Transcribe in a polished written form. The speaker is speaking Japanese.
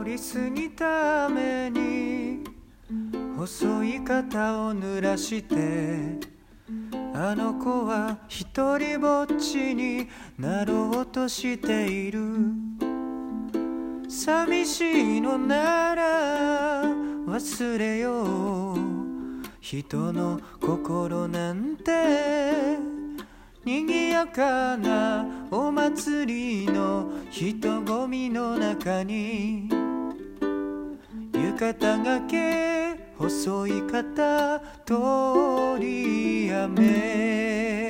りすぎた雨に細い肩を濡らして、あの子は一人ぼっちになろうとしている。寂しいのなら忘れよう。人の心なんて賑やかなお祭りの人混みの中に、浴衣がけ細い肩通り雨。